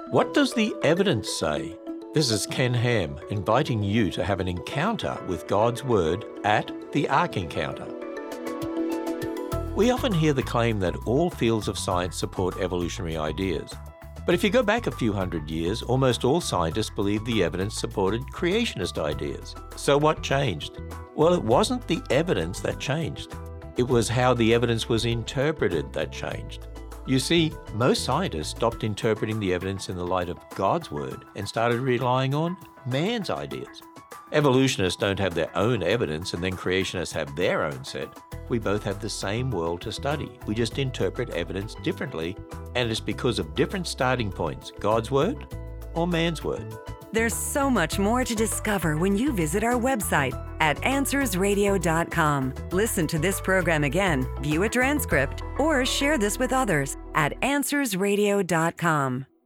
What does the evidence say? This is Ken Ham, inviting you to have an encounter with God's Word at the Ark Encounter. We often hear the claim that all fields of science support evolutionary ideas. But if you go back a few hundred years, almost all scientists believed the evidence supported creationist ideas. So what changed? Well, it wasn't the evidence that changed. It was how the evidence was interpreted that changed. You see, most scientists stopped interpreting the evidence in the light of God's Word and started relying on man's ideas. Evolutionists don't have their own evidence and then creationists have their own set. We both have the same world to study. We just interpret evidence differently, and it's because of different starting points, God's Word or man's Word. There's so much more to discover when you visit our website at AnswersRadio.com. Listen to this program again, view a transcript, or share this with others at AnswersRadio.com.